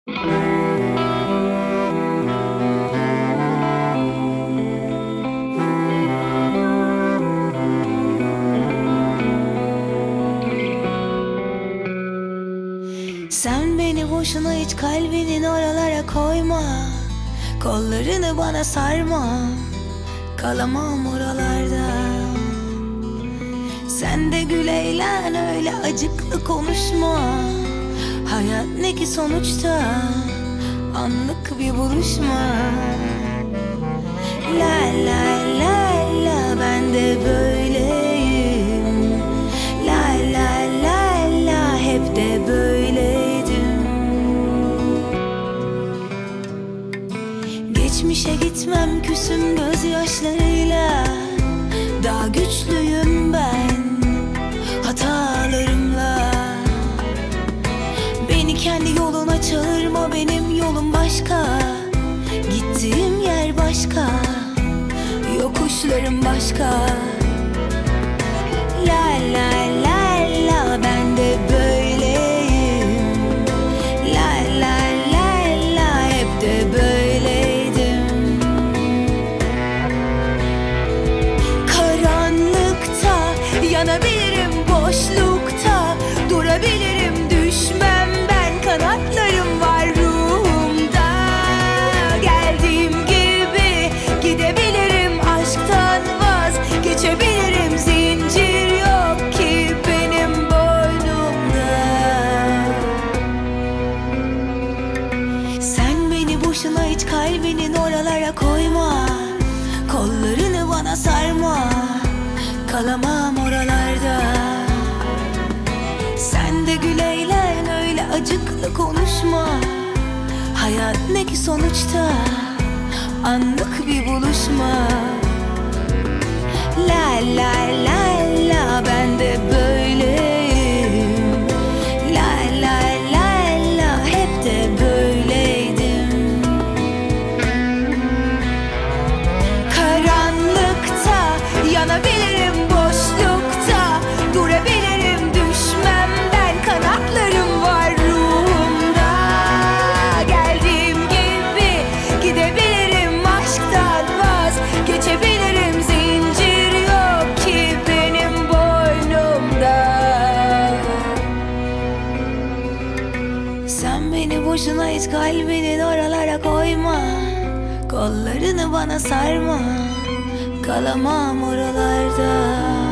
Sen beni boşuna hiç kalbinin oralara koyma. Kollarını bana sarma, kalamam oralarda. Sen de gül eğlen, öyle acıklı konuşma. Hayat ne ki sonuçta, anlık bir buluşma. La la la la, ben de böyleyim. La la la la, hep de böyleydim. Geçmişe gitmem, küsüm gözyaşlarıyla. Daha güçlüyüm ben hatalarımla. Beni kendi yoluna çağırma, benim yolum başka. Gittiğim yer başka, yokuşlarım başka. La la la la, ben de böyleyim. La la la la, hep de böyleydim. Karanlıkta yanabilirim, boşlukta durabilirim. Düşmem ben, kanatlarım var ruhumda. Geldiğim gibi gidebilirim, aşktan vazgeçebilirim. Zincir yok ki benim boynumda. Sen beni boşuna hiç kalbinin oralara koyma. Kollarını bana sarma, kalamam oralarda. Sen de gül eğlen, öyle acıklı konuşma. Hayat ne ki sonuçta, anlık bir buluşma. La la la la, ben de böyleyim. La la la la, hep de böyleydim. Karanlıkta yanabilirim, boşlukta durabilirim. Düşmem ben, kanatlarım var ruhumda. Geldiğim gibi gidebilirim, aşktan vazgeçebilirim. Zincir yok ki benim boynumda. Sen beni boşuna hiç kalbinin oralara koyma. Kollarını bana sarma, kalamam oralarda.